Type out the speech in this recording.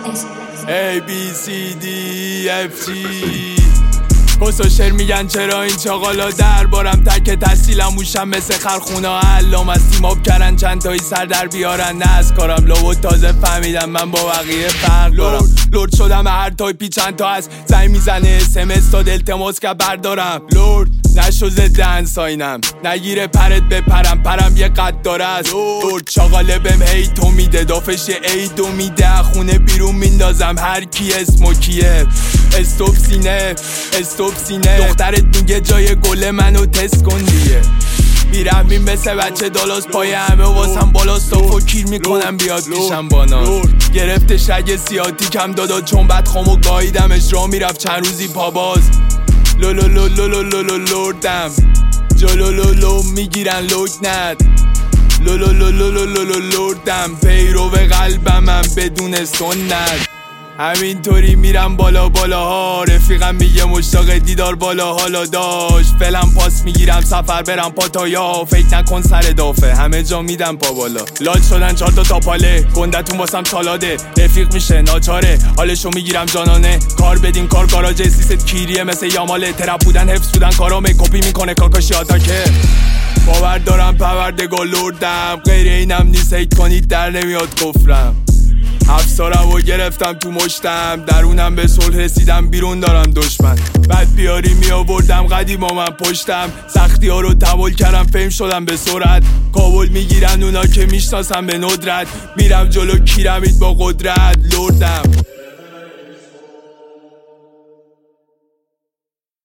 A B C D F G کس و شر میگن چرا این چاقالا دربارم تک تحصیلم موشم مثل خرخونا علام از تیم آب کردن چند تایی سر در بیارن نه از کارم لو تازه فهمیدم من با بقیه فرق دارم لورد شدم هر تایپی چند تا از زنگ میزنه SMS تا التماس که بردارم لورد نشو ضد انساینم نگیره پرت بپرم پرم یه قد داره از لورد چاقاله بهم هیتو میده دافش یه ایدو میده خونه بیرون میندازم هر کی اسمو کیه استوب سینه دخترت میگه جای گله منو تست کن دیگه بیرحمی مثل بچه دالاس پای همه واسم بالا صافو کیر میکنم بیاد پیشم باناس گرفتش رگ سیاتیکم دادا چون بد خامو گاییدمش را میرفت چند روزی پاباز لوردم جلو میگیرن لکنت لوردم پیرو قلبمم بدون سنت همینطوری میرم بالاها رفیقم میگه مشتاق دیدار بالا حالا داشت فعلا پاس میگیرم سفر برم پاتایا فکر نکن سر دافه همه جا میدم پا بالا لاج شدن 4 تا پاله گندتون واسم سالاده رفیق میشه ناچاره حالشو میگیرم جانانه کار بدین کار گاراژ سیست کیریه مثل یاماله ترپ بودن حفظ بودن کارامه کپی میکنه کاکاشی آتاکه باور دارم پروردگار لردم غیر اینم نیست هیت کنید در نمیاد کفرم افسارم و گرفتم تو مشتم درونم به صلح رسیدم بیرون دارم دشمن بعد بیاری می آوردم قدیما من پشتم سختی ها رو تحمل کردم فهم شدم به سرعت کابل میگیرن اونا که میشناسم به ندرت میرم جلو کیرمید با قدرت لردم